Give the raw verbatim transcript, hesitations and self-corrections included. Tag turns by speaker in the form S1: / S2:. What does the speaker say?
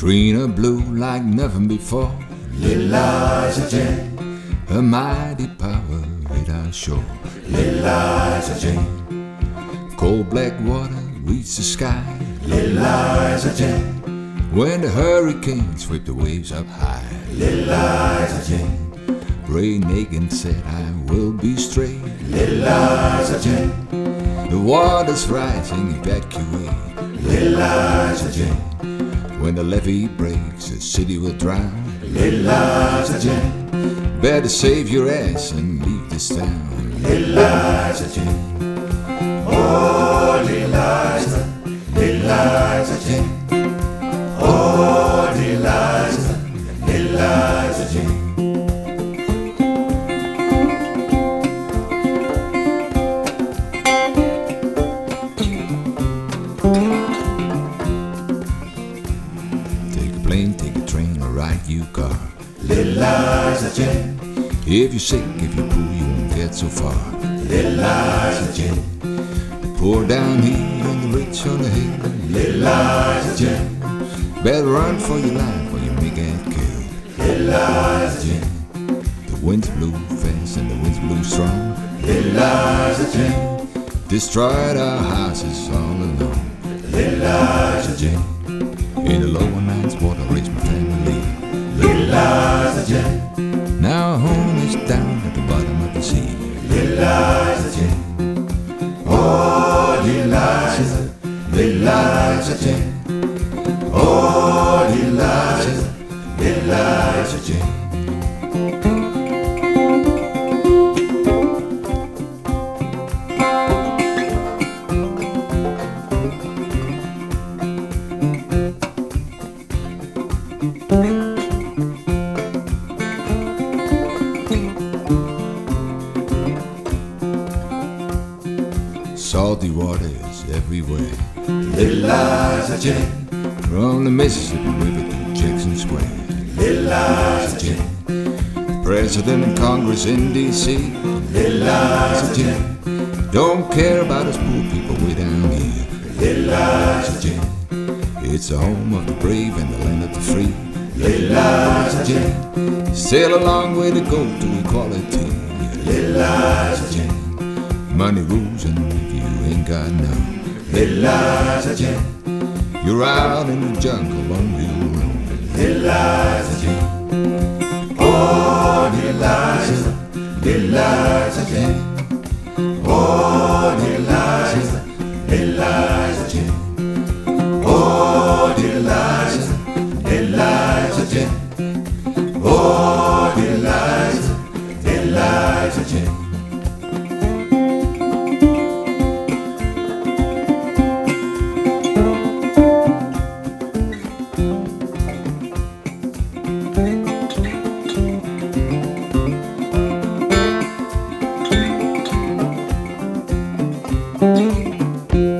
S1: green or blue like nothing before.
S2: Little Liza Jane,
S1: Her mighty power it I show.
S2: Little Liza Jane,
S1: Cold black water reached the sky.
S2: Little Liza Jane,
S1: When the hurricane swept the waves up high.
S2: Little Liza Jane,
S1: Ray Nagin said I will be straight.
S2: Little Liza Jane,
S1: The water's rising, evacuate.
S2: Little Liza Jane,
S1: When the levee breaks, the city will drown.
S2: Little Liza Jane,
S1: Better save your ass and leave this town.
S2: Little Liza Jane. Oh, Little Liza, Little Liza Jane. Oh, Little Liza, Little Liza Jane.
S1: Take a plane, take a train, or ride you car.
S2: Little Liza Jane,
S1: If you're sick, if you're poor, you won't get so far.
S2: Little Liza Jane,
S1: The poor down here and the rich on the hill.
S2: Little Liza Jane,
S1: Better run for your life or you may get killed.
S2: Little Liza Jane,
S1: The winds blew fast and the winds blew strong.
S2: Little Liza Jane,
S1: Destroyed our houses all alone.
S2: Little Liza Jane,
S1: In the lower nines, water raised my family.
S2: Little Liza Jane,
S1: Now our home is down at the bottom of the sea.
S2: Little Liza Jane. Oh, Little Liza, Little Liza Jane. Oh, Little Liza, Little Liza Jane.
S1: Salty waters everywhere.
S2: Little Liza Jane,
S1: From the Mississippi River to Jackson Square.
S2: Little Liza Jane,
S1: President and Congress in D C
S2: Little Liza Jane,
S1: don't care about us poor people way down here.
S2: Little Liza Jane,
S1: It's the home of the brave and the land of the free.
S2: Little Liza Jane,
S1: Still a long way to go to equality.
S2: Little Liza Jane,
S1: Money rules and if you ain't got none,
S2: Little Liza Jane,
S1: you're out in the jungle on your own.
S2: Little Liza Jane. Oh, Little Liza, Little Liza Jane. Oh, Little Liza, Little Liza Jane. Oh, Little Liza, Little Liza Jane. Oh, Little Liza, Little Liza Jane.
S1: Thank you.